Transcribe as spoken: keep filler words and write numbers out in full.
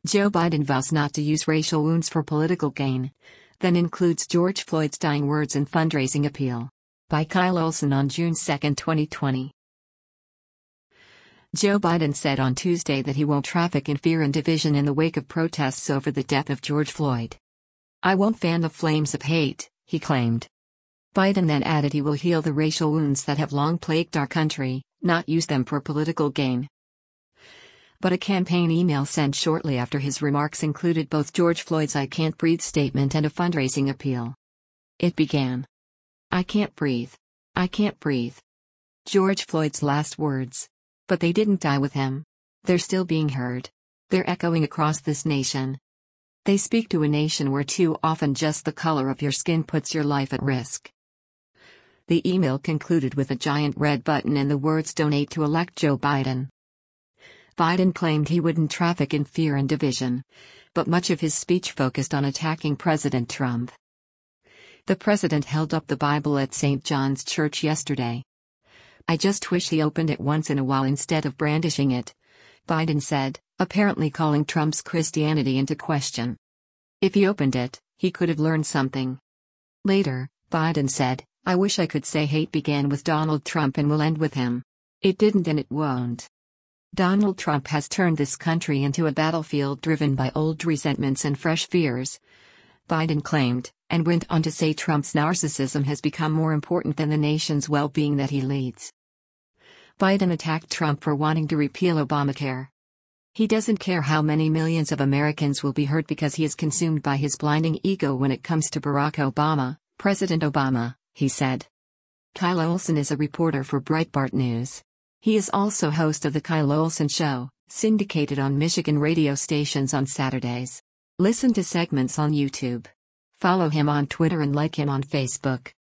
Joe Biden vows not to use racial wounds for political gain. Then includes George Floyd's dying words in fundraising appeal. By Kyle Olson on June second, twenty twenty. Joe Biden said on Tuesday that he won't traffic in fear and division in the wake of protests over the death of George Floyd. "I won't fan the flames of hate," he claimed. Biden then added he will heal the racial wounds that have long plagued our country, not use them for political gain. But a campaign email sent shortly after his remarks included both George Floyd's "I can't breathe" statement and a fundraising appeal. It began, "I can't breathe. I can't breathe." George Floyd's last words. But they didn't die with him. They're still being heard. They're echoing across this nation. They speak to a nation where too often just the color of your skin puts your life at risk. The email concluded with a giant red button and the words "Donate to elect Joe Biden." Biden claimed he wouldn't traffic in fear and division, but much of his speech focused on attacking President Trump. The president held up the Bible at Saint John's Church yesterday. "I just wish he opened it once in a while instead of brandishing it," Biden said, apparently calling Trump's Christianity into question. If he opened it, he could have learned something. Later, Biden said, "I wish I could say hate began with Donald Trump and will end with him. It didn't and it won't." Donald Trump has turned this country into a battlefield driven by old resentments and fresh fears, Biden claimed, and went on to say Trump's narcissism has become more important than the nation's well-being that he leads. Biden attacked Trump for wanting to repeal Obamacare. He doesn't care how many millions of Americans will be hurt because he is consumed by his blinding ego when it comes to Barack Obama, President Obama, he said. Kyle Olson is a reporter for Breitbart News. He is also host of The Kyle Olson Show, syndicated on Michigan radio stations on Saturdays. Listen to segments on YouTube. Follow him on Twitter and like him on Facebook.